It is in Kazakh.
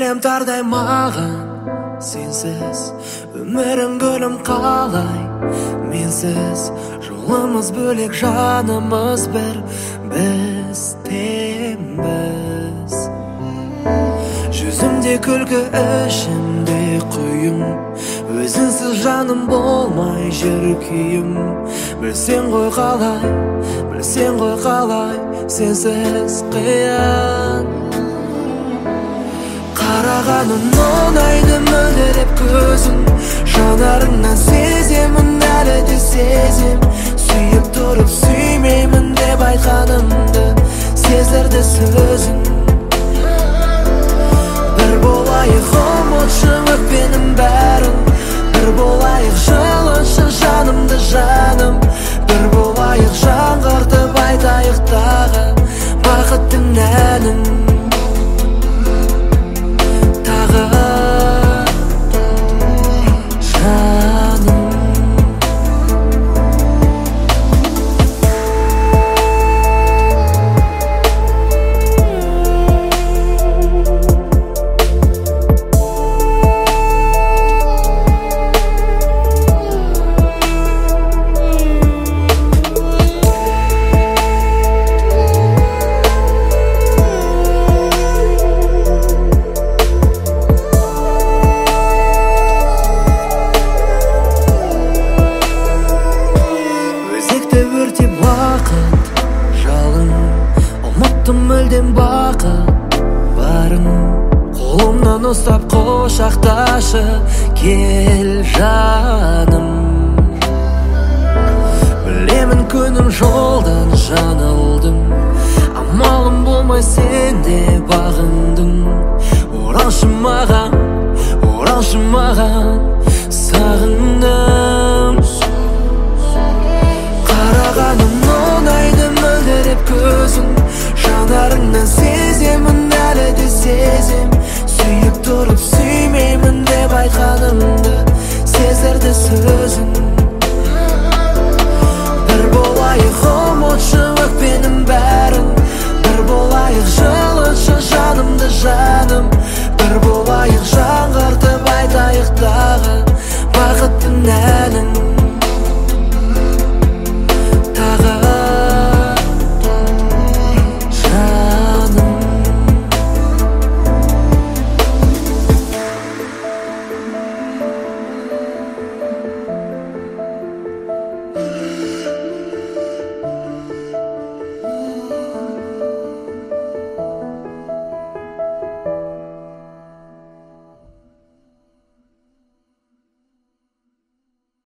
әлем тардай маған сенсіз, өмірім гүлім қалай менсіз. Жолымыз бөлек, жанымыз бір, біз тембіз. Жүзімде күлкі, ішімде құйым, өзінсіз жаным болмай жүр күйім. Білсең ғой қалай, білсең ғой қалай, сенсіз қиын. Қарағаным ұнайды мөлдіреп көзің, жанарыңнан сеземін, әлі де сезем. Сүйіп тұрып сүймеймін деп айтқанымды, сездірді сөзің. Bir болайық, ұмытшы өкпенің бәрін, бір болайық, жылыншы жанымды жаным. Bir болайық, жаңғыртып айтайық тағы бақыттың әнін. Ұмыттым мүлдем бақыт барын, қолымнан ұстап құшақташы кел жаным. Білемін күнім жолдан жаңылдым, амалым болмай сенде бағындым. Оралшы маған, сағындым. Қарағаным ұнайды мөлдіреп көзің, жанарыңнан сеземін, әлі де сезем. Сүйіп тұрып сүймеймін деп айтқанымды, сездірді сөзің. Bir болайық, ұмытшы өкпенің бәрін, бір болайық, жылыншы жанымды жаным. Bir болайық,